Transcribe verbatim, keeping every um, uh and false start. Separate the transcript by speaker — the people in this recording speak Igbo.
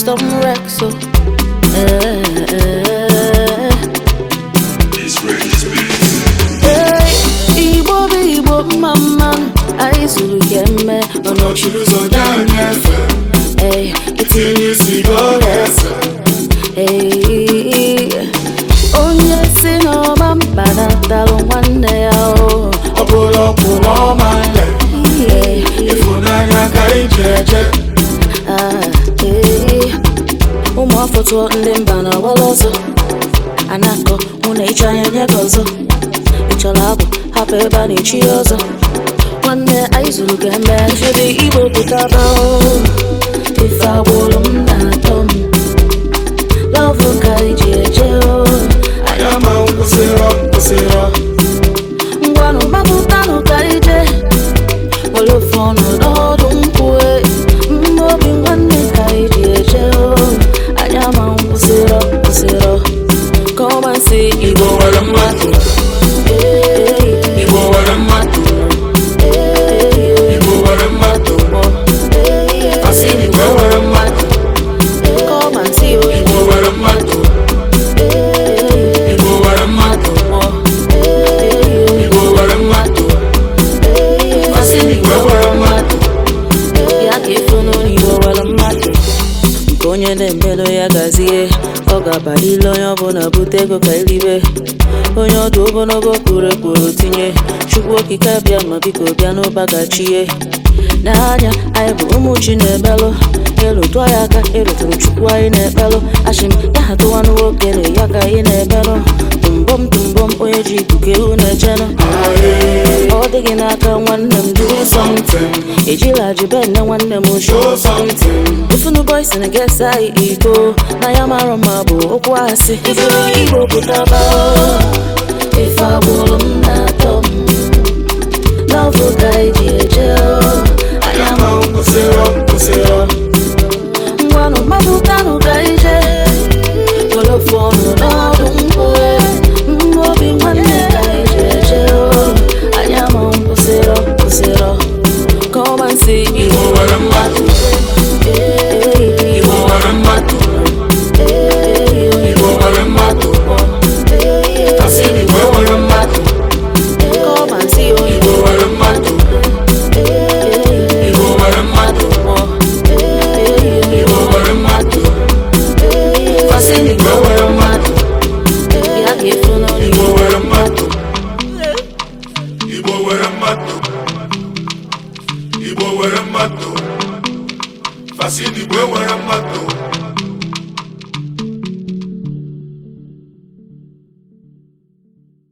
Speaker 1: custom Rex, so eh, hey, Igbo be Igbo mama, I zulu gemme, ono chiluzo danyefe. Hey, iti nisi go lesa. Hey, onye si no mamba na talo mwane ya o.
Speaker 2: Opulo pulo mande.
Speaker 1: Hey,
Speaker 2: ifunanya kai jeje.
Speaker 1: ah, hey, umu afoto ndi mba na walozo. Anako muna ichanya nyegozo. Ichala abu hapa eba ni chiozo. Mwane aizulu gembe shudi Igbo putaba o. Ifa bolo mnatom. Love kai jeje o.
Speaker 2: Ayama unkusiro, kusiro.
Speaker 1: Ngwano mabutano kai je. Wolofono dodo mkwe. Mbobi mwane kai jeje o. Ayama unkusiro, kusiro. Come and see
Speaker 2: Igbo wale matu. Igbo wale matu. Igbo wale matu. Asini Igbo wale matu.
Speaker 1: come and see
Speaker 2: Igbo wale matu. Igbo wale matu. Igbo wale matu. Asini Igbo wale matu.
Speaker 1: ya kefono ni wala mmadụ nke onye na-emelo ya gazie ọ ga-abalile onye ọbụla bute ego ka elibe onye ọdụ ogologo kwuru ekwuru tinye Chukwu okike bịa ma biko bịa n'ụbagachie n'anya anyị bụ ụmụ chi na-emelụ ịrụtụ ya aka ịrụtụrụ Chukwu anyị na-ekpelụ ashim ya ha tụwa nwoke na ya ka anyị na-emelụ tụmbọm tụmbọm onye ji ikuku ewu na-echenụ ọ dịghị n'aka nwanne m do something ejila jibe nne nwanne m show something ifunu boys na gesa anyị iko na ya mara ma bụ okwu asị ifuru Igbo pụtaba ife agbụrụ m na-atọ m love ka iji eje
Speaker 2: Ayama unkusiro, kusiro.
Speaker 1: ngwanụ mmadụ kanụ ka ije wolofono n'ọdụ mkpụrụ mmobi nwanne ka iji eje anyama nkwụsịrọ kwụsịrọ come and see
Speaker 2: Igbo wale matu. Igbo wale matu. Igbo wale matu. Asini Igbo wale matu.
Speaker 1: come and see
Speaker 2: Igbo wale matu. Igbo wale matu. Igbo wale matu. Asini Igbo wale matu.
Speaker 1: ya ga-efuno
Speaker 2: Igbo wale matu. Igbo wale matu. Igbo wale matu. Fasini Igbo wale matu.